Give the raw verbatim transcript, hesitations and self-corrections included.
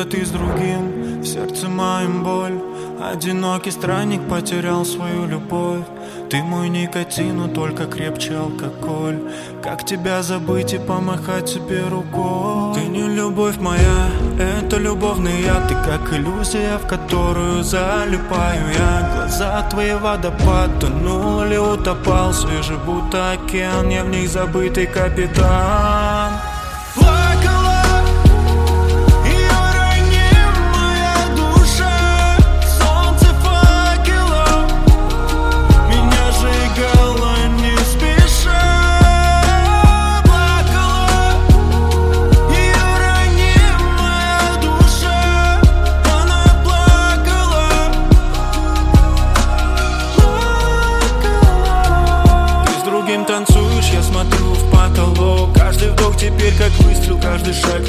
ты с другим, в сердце моем боль. Одинокий странник потерял свою любовь. Ты мой никотин, но только крепче алкоголь. Как тебя забыть и помахать тебе рукой? Ты не любовь моя, это любовный яд. Ты как иллюзия, в которую залипаю я. Глаза твои водопад, тонул или утопал. Свежий будто океан, я в них забытый капитан. Танцуешь, я смотрю в потолок. Каждый вдох теперь как выстрел, каждый шаг